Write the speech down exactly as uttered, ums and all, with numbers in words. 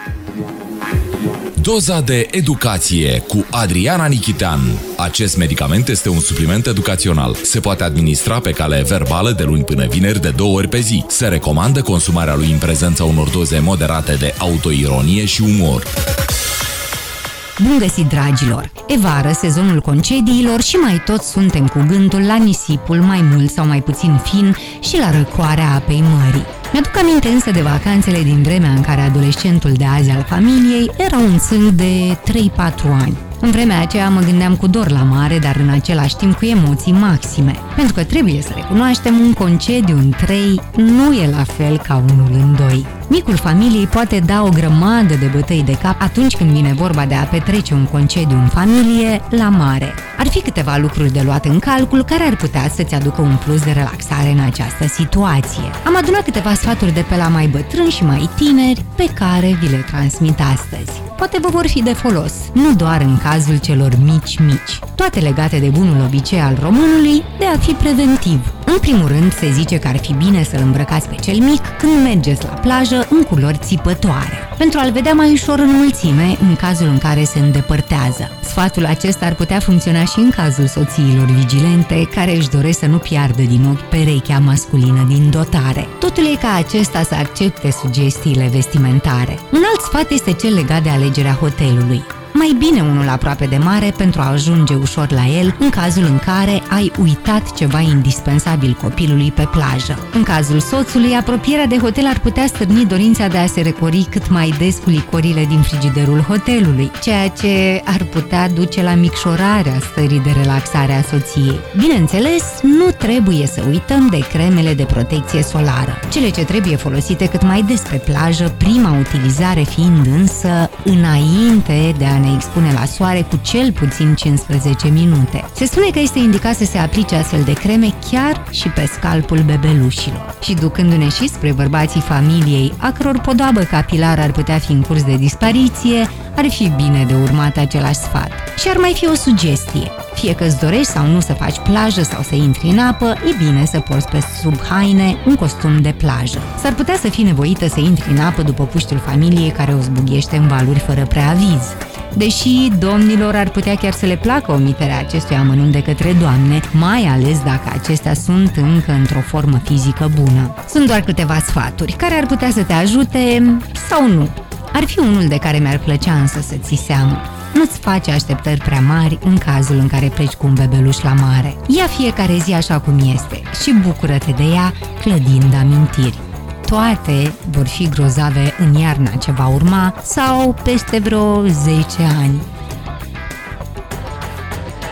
Doza de educație cu Adriana Nichitean. Acest medicament este un supliment educațional. Se poate administra pe cale verbală de luni până vineri de două ori pe zi. Se recomandă consumarea lui în prezența unor doze moderate de autoironie și umor. Bun găsit, dragilor! E vară, sezonul concediilor și mai toți suntem cu gândul la nisipul mai mult sau mai puțin fin și la răcoarea apei mării. Mi-aduc aminte însă de vacanțele din vremea în care adolescentul de azi al familiei era un țânc de trei patru ani. În vremea aceea mă gândeam cu dor la mare, dar în același timp cu emoții maxime. Pentru că trebuie să recunoaștem, un concediu în trei nu e la fel ca unul în doi. Micul familiei poate da o grămadă de bătăi de cap atunci când vine vorba de a petrece un concediu în familie la mare. Ar fi câteva lucruri de luat în calcul care ar putea să-ți aducă un plus de relaxare în această situație. Am adunat câteva sfaturi de pe la mai bătrâni și mai tineri pe care vi le transmit astăzi. Poate vă vor fi de folos, nu doar în cazul celor mici-mici. Toate legate de bunul obicei al românului de a fi preventiv. În primul rând, se zice că ar fi bine să-l îmbrăcați pe cel mic când mergeți la plajă în culori țipătoare, pentru a-l vedea mai ușor în mulțime în cazul în care se îndepărtează. Sfatul acesta ar putea funcționa și în cazul soțiilor vigilente care își doresc să nu piardă din ochi perechea masculină din dotare. Totul e ca acesta să accepte sugestiile vestimentare. Un alt sfat este cel legat de alegerea hotelului. Mai bine unul aproape de mare pentru a ajunge ușor la el în cazul în care ai uitat ceva indispensabil copilului pe plajă. În cazul soțului, apropierea de hotel ar putea stârni dorința de a se recori cât mai des cu licorile din frigiderul hotelului, ceea ce ar putea duce la micșorarea stării de relaxare a soției. Bineînțeles, nu trebuie să uităm de cremele de protecție solară, cele ce trebuie folosite cât mai des pe plajă, prima utilizare fiind însă înainte de a ne expune la soare cu cel puțin cincisprezece minute. Se spune că este indicat să se aplice astfel de creme chiar și pe scalpul bebelușilor. Și ducându-ne și spre bărbații familiei, a căror podoabă capilară ar putea fi în curs de dispariție, ar fi bine de urmat același sfat. Și ar mai fi o sugestie. Fie că îți dorești sau nu să faci plajă sau să intri în apă, e bine să porți pe sub haine un costum de plajă. S-ar putea să fii nevoită să intri în apă după puștiul familiei care o zbughește în valuri fără preaviz. Deși domnilor ar putea chiar să le placă omiterea acestui amănunt de către doamne, mai ales dacă acestea sunt încă într-o formă fizică bună. Sunt doar câteva sfaturi care ar putea să te ajute sau nu. Ar fi unul de care mi-ar plăcea însă să ții seamă. Nu-ți face așteptări prea mari în cazul în care pleci cu un bebeluș la mare. Ia fiecare zi așa cum este și bucură-te de ea, clădind amintiri. Toate vor fi grozave în iarna ce va urma sau peste vreo zece ani.